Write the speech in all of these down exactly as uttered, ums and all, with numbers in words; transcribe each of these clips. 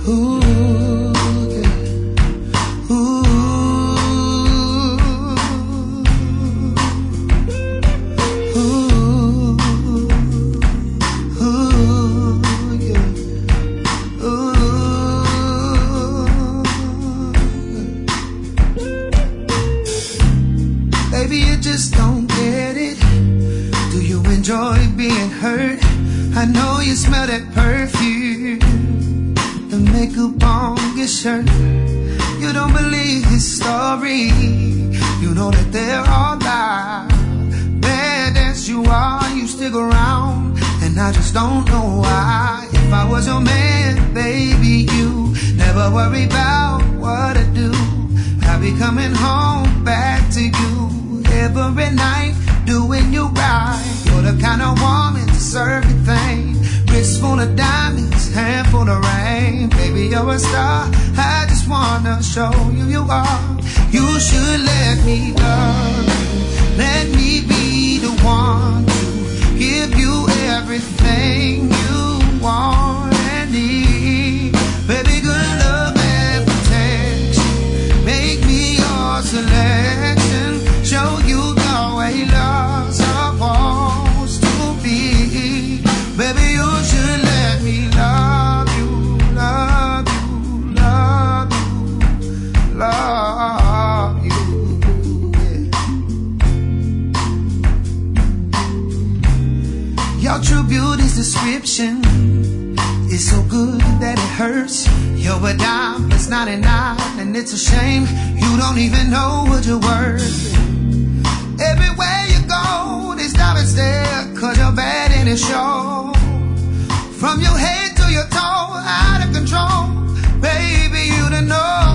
Ooh, yeah. Ooh, ooh, ooh, yeah. Ooh. Baby, you just don't get it. Do you enjoy being hurt? I know you smell that perfume, the makeup on your shirt. You don't believe his story. You know that they're all lies. Bad as you are, you stick around, and I just don't know why. If I was your man, baby, you never worry about what I do. I'll be coming home back to you every night, doing you right. You're the kind of woman to serve your thing. Wrist full of diamonds, hand full of rain. Baby, you're a star. I just wanna show you you are. You should let me love you. Let me be the one to give you everything you want and need. Baby, good love and protection. Make me your selection. Show you the way love's supposed to be. Baby, you should let me love you, love you, love you, love you. Yeah. Your true beauty's description is so good that it hurts. You're a dime, it's ninety-nine, and it's a shame you don't even know what you're worth. Everywhere you go, they stop and stare, cause you're bad in the show. From your head to your toe, out of control. Baby, you don't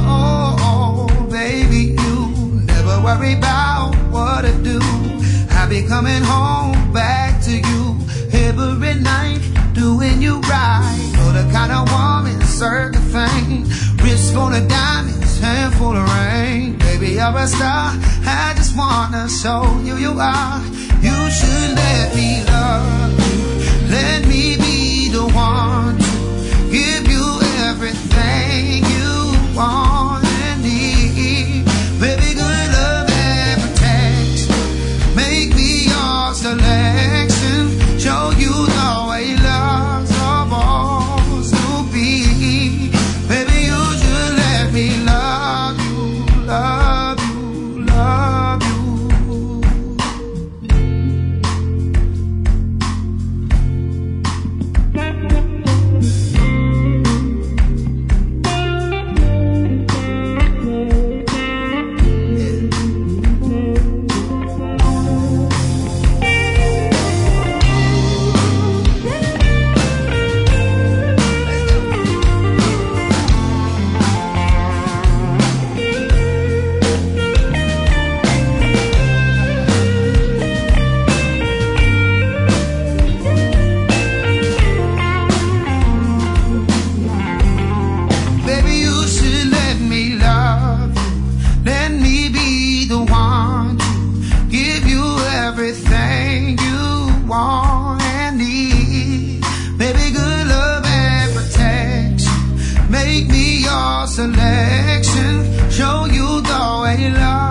know. Baby, you never worry about what I do. I'll be coming home back to you every night, doing you right. You're the kind of woman, certain thing. Wrist full of diamonds, hand full of rain. Baby, you're a star. I just wanna show you you are. You should let me love you. Let me be the one to give you everything you want and need. Baby, good love and protection. Make me your selection. Show you the way love's supposed to be. Baby, you should let me love you, love you, love you. Selection, show you the way love